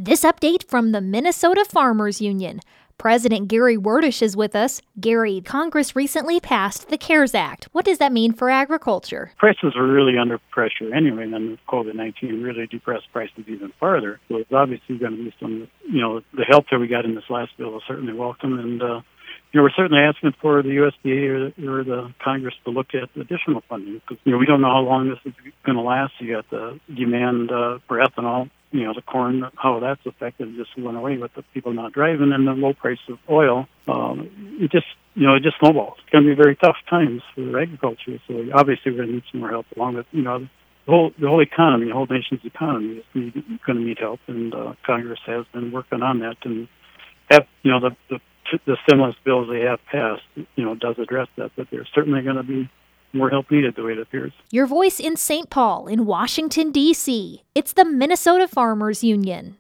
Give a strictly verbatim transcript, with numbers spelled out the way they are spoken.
This update from the Minnesota Farmers Union. President Gary Werdish is with us. Gary, Congress recently passed the CARES Act. What does that mean for agriculture? Prices are really under pressure anyway, and then COVID nineteen really depressed prices even further. So it's obviously going to be some, you know, the help that we got in this last bill is certainly welcome. And, uh, you know, we're certainly asking for the U S D A or, or the Congress to look at additional funding because, you know, we don't know how long this is going to last. You got the demand uh, for ethanol. You know, the corn, how that's affected just went away with the people not driving and the low price of oil. Um, it just, you know, it just snowballs. It's going to be very tough times for agriculture. So obviously we're going to need some more help along with, you know, the whole, the whole economy, the whole nation's economy is need, going to need help. And uh, Congress has been working on that. And, have, you know, the, the, the stimulus bills they have passed, you know, does address that. But there's certainly going to be more help needed, the way it appears. Your voice in Saint Paul, in Washington, D C It's the Minnesota Farmers Union.